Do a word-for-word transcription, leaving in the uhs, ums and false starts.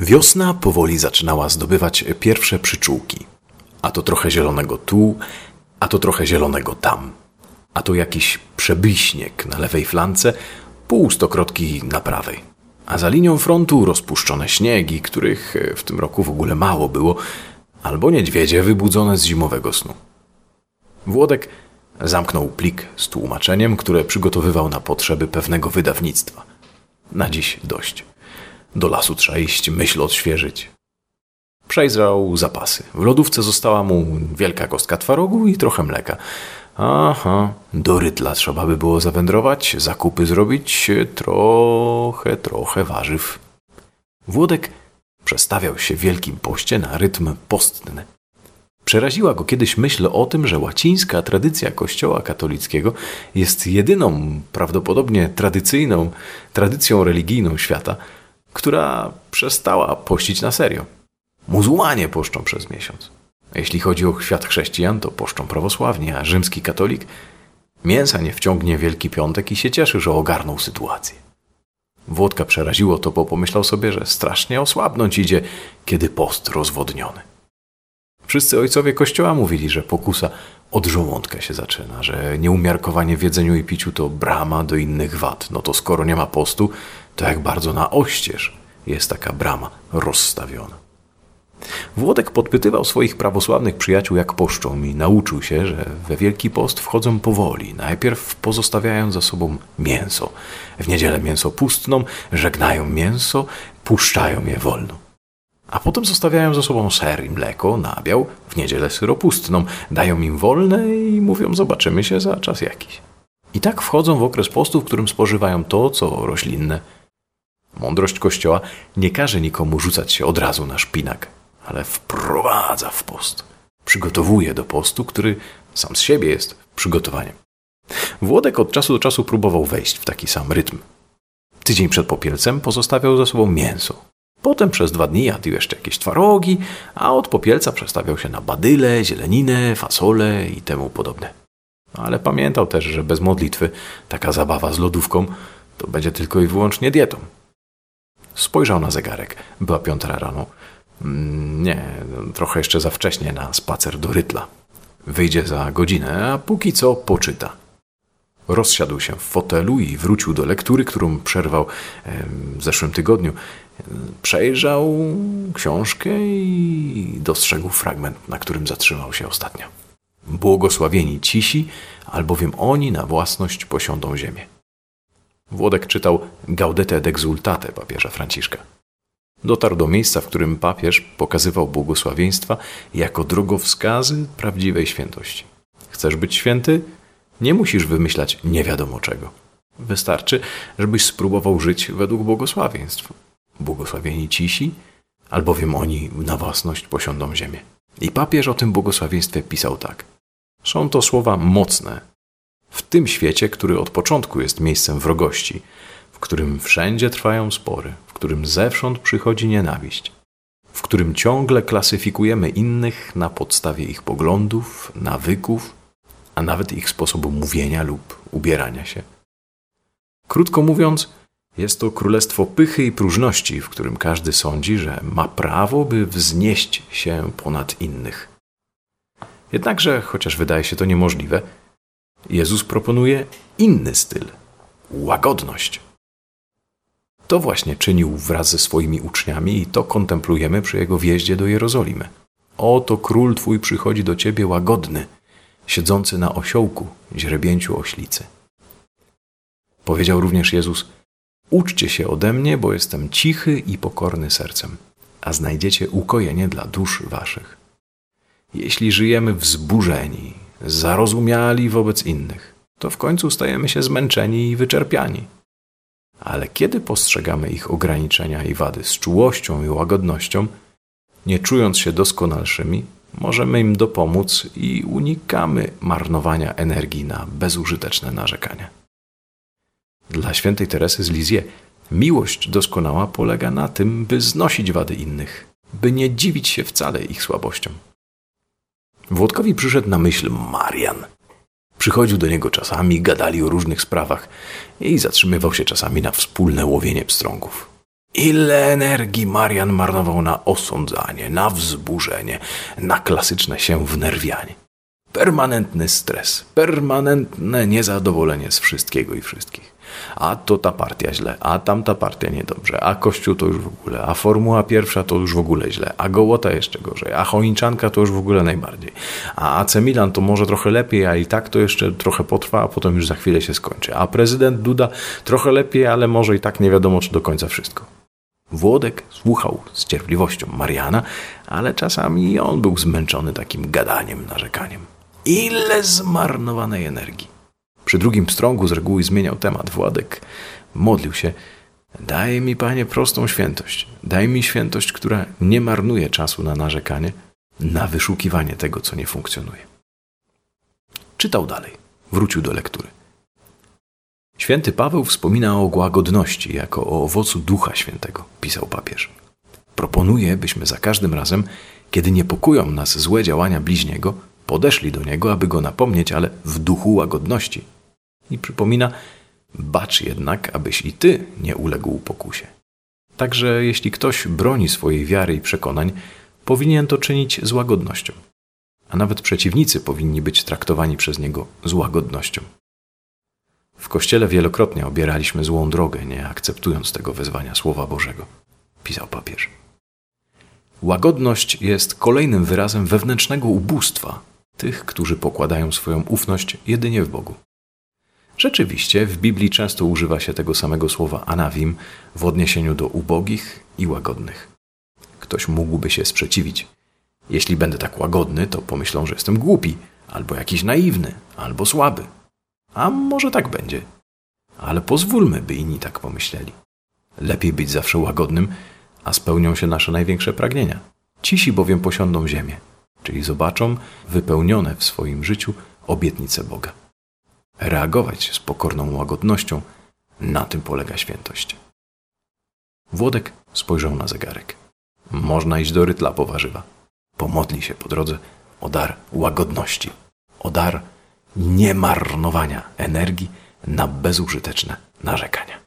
Wiosna powoli zaczynała zdobywać pierwsze przyczółki. A to trochę zielonego tu, a to trochę zielonego tam. A to jakiś przebyśnieg na lewej flance, pół stokrotki na prawej. A za linią frontu rozpuszczone śniegi, których w tym roku w ogóle mało było, albo niedźwiedzie wybudzone z zimowego snu. Włodek zamknął plik z tłumaczeniem, które przygotowywał na potrzeby pewnego wydawnictwa. Na dziś dość. Do lasu trzeba iść, myśl odświeżyć. Przejrzał zapasy. W lodówce została mu wielka kostka twarogu i trochę mleka. Aha, do Rytla trzeba by było zawędrować, zakupy zrobić, trochę, trochę warzyw. Włodek przestawiał się w Wielkim Poście na rytm postny. Przeraziła go kiedyś myśl o tym, że łacińska tradycja Kościoła katolickiego jest jedyną, prawdopodobnie tradycyjną, tradycją religijną świata, która przestała pościć na serio. Muzułmanie poszczą przez miesiąc. A jeśli chodzi o świat chrześcijan, to poszczą prawosławni, a rzymski katolik mięsa nie wciągnie w Wielki Piątek i się cieszy, że ogarnął sytuację. Włodka przeraziło to, bo pomyślał sobie, że strasznie osłabnąć idzie, kiedy post rozwodniony. Wszyscy ojcowie Kościoła mówili, że pokusa od żołądka się zaczyna, że nieumiarkowanie w jedzeniu i piciu to brama do innych wad. No to skoro nie ma postu, to jak bardzo na oścież jest taka brama rozstawiona. Włodek podpytywał swoich prawosławnych przyjaciół, jak poszczą, i nauczył się, że we Wielki Post wchodzą powoli, najpierw pozostawiając za sobą mięso. W niedzielę mięso pustną, żegnają mięso, puszczają je wolno. A potem zostawiają za sobą ser i mleko, nabiał, w niedzielę syropustną, dają im wolne i mówią: zobaczymy się za czas jakiś. I tak wchodzą w okres postu, w którym spożywają to, co roślinne. Mądrość Kościoła nie każe nikomu rzucać się od razu na szpinak, ale wprowadza w post. Przygotowuje do postu, który sam z siebie jest przygotowaniem. Włodek od czasu do czasu próbował wejść w taki sam rytm. Tydzień przed Popielcem pozostawiał za sobą mięso. Potem przez dwa dni jadł jeszcze jakieś twarogi, a od Popielca przestawiał się na badyle, zieleninę, fasole i temu podobne. Ale pamiętał też, że bez modlitwy taka zabawa z lodówką to będzie tylko i wyłącznie dietą. Spojrzał na zegarek. Była piąta rano. Nie, trochę jeszcze za wcześnie na spacer do Rytla. Wyjdzie za godzinę, a póki co poczyta. Rozsiadł się w fotelu i wrócił do lektury, którą przerwał w zeszłym tygodniu. Przejrzał książkę i dostrzegł fragment, na którym zatrzymał się ostatnio. Błogosławieni cisi, albowiem oni na własność posiądą ziemię. Włodek czytał Gaudete et exsultate papieża Franciszka. Dotarł do miejsca, w którym papież pokazywał błogosławieństwa jako drogowskazy prawdziwej świętości. Chcesz być święty? Nie musisz wymyślać nie wiadomo czego. Wystarczy, żebyś spróbował żyć według błogosławieństw. Błogosławieni cisi, albowiem oni na własność posiądą ziemię. I papież o tym błogosławieństwie pisał tak. Są to słowa mocne. W tym świecie, który od początku jest miejscem wrogości, w którym wszędzie trwają spory, w którym zewsząd przychodzi nienawiść, w którym ciągle klasyfikujemy innych na podstawie ich poglądów, nawyków, a nawet ich sposobu mówienia lub ubierania się. Krótko mówiąc, jest to królestwo pychy i próżności, w którym każdy sądzi, że ma prawo, by wznieść się ponad innych. Jednakże, chociaż wydaje się to niemożliwe, Jezus proponuje inny styl – łagodność. To właśnie czynił wraz ze swoimi uczniami i to kontemplujemy przy Jego wjeździe do Jerozolimy. Oto Król Twój przychodzi do Ciebie łagodny, siedzący na osiołku, źrebięciu oślicy. Powiedział również Jezus: uczcie się ode mnie, bo jestem cichy i pokorny sercem, a znajdziecie ukojenie dla dusz waszych. Jeśli żyjemy wzburzeni, zarozumiali wobec innych, to w końcu stajemy się zmęczeni i wyczerpiani. Ale kiedy postrzegamy ich ograniczenia i wady z czułością i łagodnością, nie czując się doskonalszymi, możemy im dopomóc i unikamy marnowania energii na bezużyteczne narzekania. Dla świętej Teresy z Lisieux miłość doskonała polega na tym, by znosić wady innych, by nie dziwić się wcale ich słabościom. Włodkowi przyszedł na myśl Marian. Przychodził do niego czasami, gadali o różnych sprawach i zatrzymywał się czasami na wspólne łowienie pstrągów. Ile energii Marian marnował na osądzanie, na wzburzenie, na klasyczne się wnerwianie. Permanentny stres, permanentne niezadowolenie z wszystkiego i wszystkich. A to ta partia źle, a tamta partia niedobrze, a Kościół to już w ogóle, a Formuła Pierwsza to już w ogóle źle, a Gołota jeszcze gorzej, a Chojniczanka to już w ogóle najbardziej. A A C Milan to może trochę lepiej, a i tak to jeszcze trochę potrwa, a potem już za chwilę się skończy. A prezydent Duda trochę lepiej, ale może i tak nie wiadomo, czy do końca wszystko. Włodek słuchał z cierpliwością Mariana, ale czasami on był zmęczony takim gadaniem, narzekaniem. Ile zmarnowanej energii. Przy drugim pstrągu z reguły zmieniał temat. Władek modlił się: daj mi, Panie, prostą świętość. Daj mi świętość, która nie marnuje czasu na narzekanie, na wyszukiwanie tego, co nie funkcjonuje. Czytał dalej. Wrócił do lektury. Święty Paweł wspomina o łagodności jako o owocu Ducha Świętego, pisał papież. Proponuje, byśmy za każdym razem, kiedy niepokoją nas złe działania bliźniego, podeszli do niego, aby go napomnieć, ale w duchu łagodności. I przypomina: bacz jednak, abyś i ty nie uległ pokusie. Także jeśli ktoś broni swojej wiary i przekonań, powinien to czynić z łagodnością. A nawet przeciwnicy powinni być traktowani przez niego z łagodnością. W Kościele wielokrotnie obieraliśmy złą drogę, nie akceptując tego wezwania Słowa Bożego, pisał papież. Łagodność jest kolejnym wyrazem wewnętrznego ubóstwa tych, którzy pokładają swoją ufność jedynie w Bogu. Rzeczywiście w Biblii często używa się tego samego słowa anawim w odniesieniu do ubogich i łagodnych. Ktoś mógłby się sprzeciwić. Jeśli będę tak łagodny, to pomyślą, że jestem głupi, albo jakiś naiwny, albo słaby. A może tak będzie. Ale pozwólmy, by inni tak pomyśleli. Lepiej być zawsze łagodnym, a spełnią się nasze największe pragnienia. Cisi bowiem posiądą ziemię, czyli zobaczą wypełnione w swoim życiu obietnice Boga. Reagować z pokorną łagodnością, na tym polega świętość. Włodek spojrzał na zegarek. Można iść do Rytla po warzywa. Pomodli się po drodze o dar łagodności, o dar niemarnowania energii na bezużyteczne narzekania.